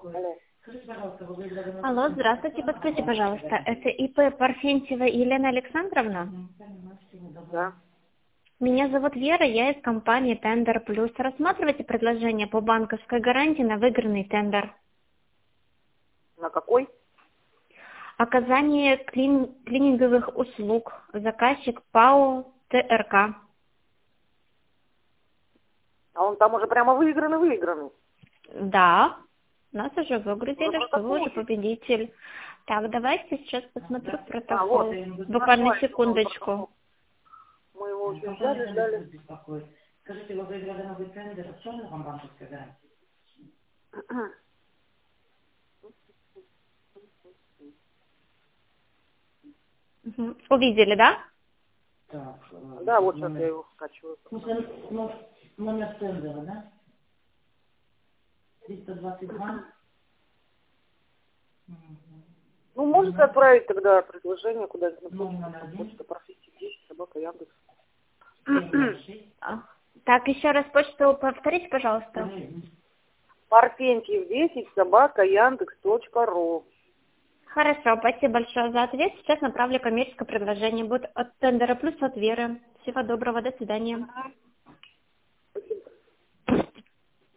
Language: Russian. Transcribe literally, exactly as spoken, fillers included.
Алло. Алло, здравствуйте, подскажите, пожалуйста, это ИП Парфентьева Елена Александровна? Да. Меня зовут Вера, я из компании Тендер Плюс. Рассматривайте предложение по банковской гарантии на выигранный тендер. На какой? Оказание клин- клининговых услуг. Заказчик ПАО ТРК. А он там уже прямо выигранный, выигранный. Да, нас уже выгрузили, Уже что вы протокол уже есть? победитель. Так, давайте сейчас посмотрю А, вот. протокол. Буквально Нашла еще новый секундочку. протокол. Мы его очень ждали, ждали. Скажите, вы выиграли новый тендер, в чем вам банковская гарантия? Мгм. Увидели, да? Так, э, Да, вот сейчас я номер, его скачиваю. номер, ну, номер тендера, да? триста двадцать два. Ну, можете отправить тогда предложение куда-нибудь на Ну, почту, номер там, один. почта профессии десять, собака Яндекс. А, Так, еще раз почту повторите, пожалуйста. Парфентьев десять, собака Яндекс точка ру. Хорошо, спасибо большое за ответ. Сейчас направлю коммерческое предложение. Будет от Тендера Плюс, от Веры. Всего доброго, до свидания.